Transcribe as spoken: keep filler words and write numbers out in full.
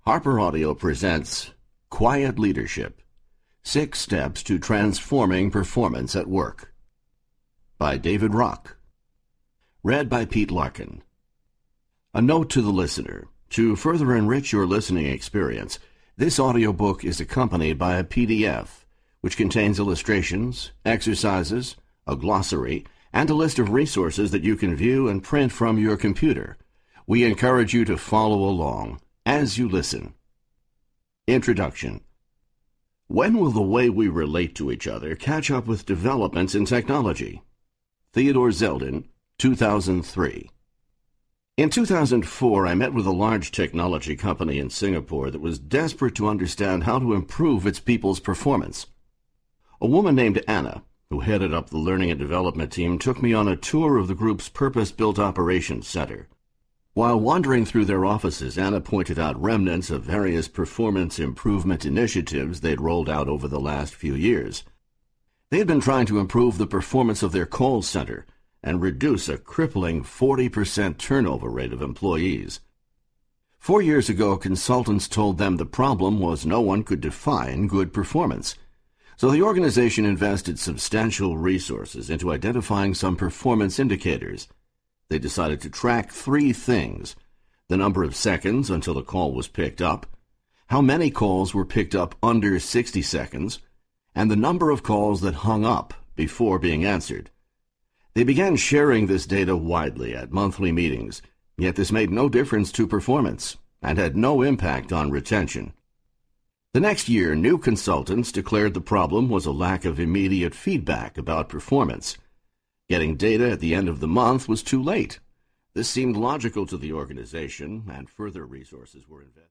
Harper Audio presents Quiet Leadership, Six Steps to Transforming Performance at Work by David Rock. Read by Pete Larkin. A note to the listener. To further enrich your listening experience, this audiobook is accompanied by a P D F, which contains illustrations, exercises, a glossary, and a list of resources that you can view and print from your computer. We encourage you to follow along as you listen. Introduction. When will the way we relate to each other catch up with developments in technology? Theodore Zeldin, two thousand three. In two thousand four, I met with a large technology company in Singapore that was desperate to understand how to improve its people's performance. A woman named Anna, who headed up the learning and development team, took me on a tour of the group's purpose-built operations center. While wandering through their offices, Anna pointed out remnants of various performance improvement initiatives they'd rolled out over the last few years. They had been trying to improve the performance of their call center and reduce a crippling forty percent turnover rate of employees. Four years ago, consultants told them the problem was no one could define good performance. So the organization invested substantial resources into identifying some performance indicators. They decided to track three things: the number of seconds until a call was picked up, how many calls were picked up under sixty seconds, and the number of calls that hung up before being answered. They began sharing this data widely at monthly meetings, yet this made no difference to performance and had no impact on retention. The next year, new consultants declared the problem was a lack of immediate feedback about performance. Getting data at the end of the month was too late. This seemed logical to the organization, and further resources were invested.